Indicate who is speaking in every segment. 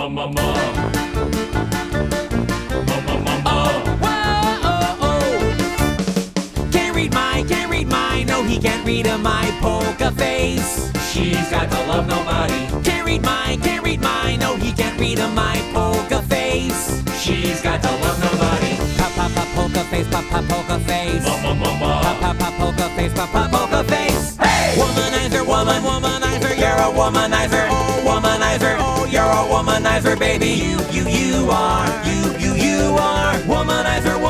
Speaker 1: No, he can't read my polka face.
Speaker 2: She's got to love nobody.
Speaker 1: Can't read mine. No, he can't read my polka face.
Speaker 2: She's got to love nobody.
Speaker 1: Pop, pop, pop, polka face, pop, pop, polka face.
Speaker 2: Mama.
Speaker 1: Pop, pop, pop, polka face, pop, pop, polka face.
Speaker 2: Hey!
Speaker 1: Womanizer, womanizer, you're a womanizer. Oh, womanizer, oh, you're a womanizer, baby. You are. Womanizer.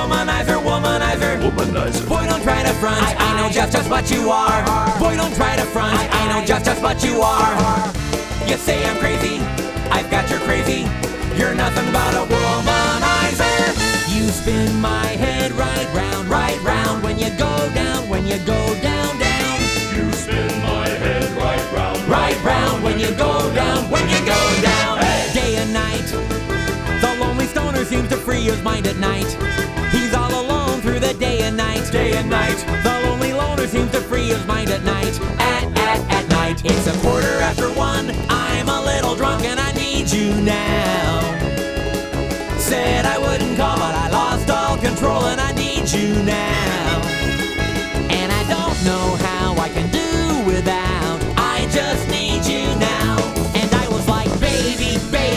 Speaker 1: Boy, don't try to front. I know just what you are. Boy, don't try to front. I know just what you are. You say I'm crazy. I've got your crazy. You're nothing but a womanizer. You spin my head right round. When you go down, down.
Speaker 2: You spin my head
Speaker 1: Right round. When you go down,
Speaker 2: Hey!
Speaker 1: Day and night. The lonely stoner seems to free his mind at night. He's all alone through the day and night. The lonely loner seems to free his mind at night. At night. It's 1:15. I'm a little drunk and I need you now. Said I wouldn't call, but I lost all control and I need you now. And I don't know how I can do without. I just need you now. And I was like, baby.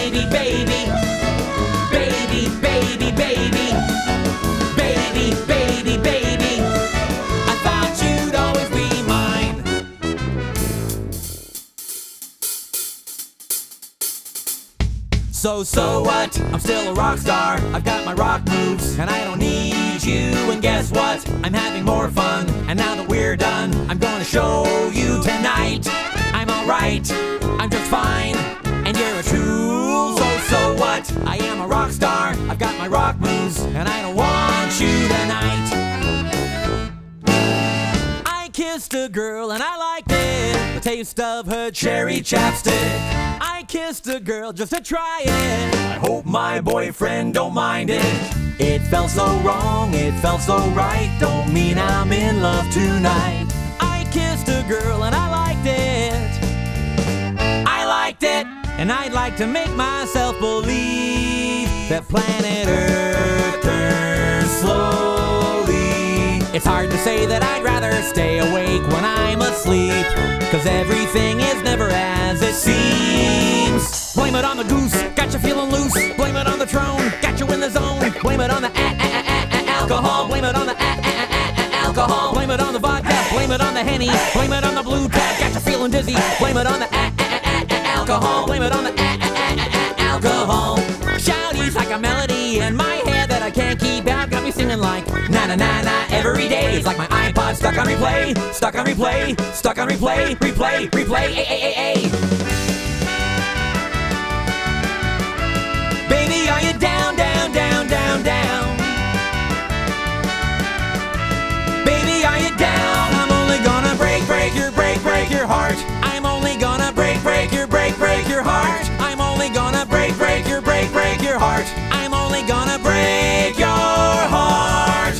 Speaker 1: I thought you'd always be mine. So what? I'm still a rock star. I've got my rock moves, and I don't need you. And guess what? I'm having more fun. And now that we're done, I'm gonna show you tonight. I'm alright. I'm just fine. And you're a tool. So what? I am a rock star. I've got my rock moves, and I don't want you tonight. I kissed a girl and I liked it. The taste of her cherry chapstick. I kissed a girl just to try it. I hope my boyfriend don't mind it. It felt so wrong, it felt so right. Don't mean I'm in love tonight. I kissed a girl and I liked it. And I'd like to make myself believe that planet Earth turns slowly. It's hard to say that I'd rather stay awake when I'm asleep, 'cause everything is never as it seems. Blame it on the goose, got you feeling loose. Blame it on the throne, got you in the zone. Blame it on the alcohol. Blame it on the alcohol. Blame it on the vodka. Blame it on the Henny. Blame it on the blue tab, got you feeling dizzy. Blame it on the alcohol. Blame it on the alcohol. Shouties like a melody in my head that I can't keep out. Got me singing like na na na na every day. It's like my iPod stuck on replay. Replay. Baby, are you down? Baby, are you down? I'm only gonna break your heart. I'm only gonna break your heart. I'm only gonna break your heart. I'm only gonna break your heart.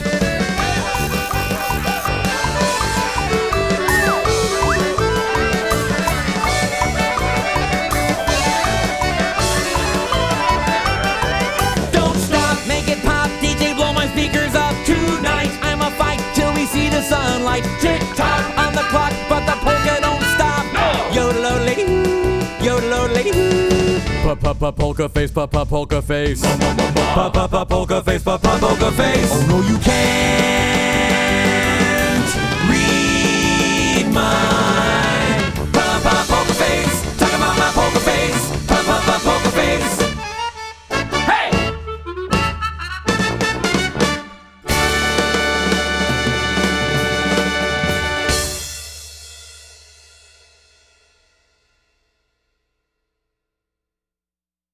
Speaker 1: Don't stop, make it pop, DJ blow my speakers up tonight. I'ma fight till we see the sunlight. Tick tock on the clock, but the polka don't stop. Yodel lady, yodel lady. Polka face, polka face. Polka face, polka face. Oh no, you can't.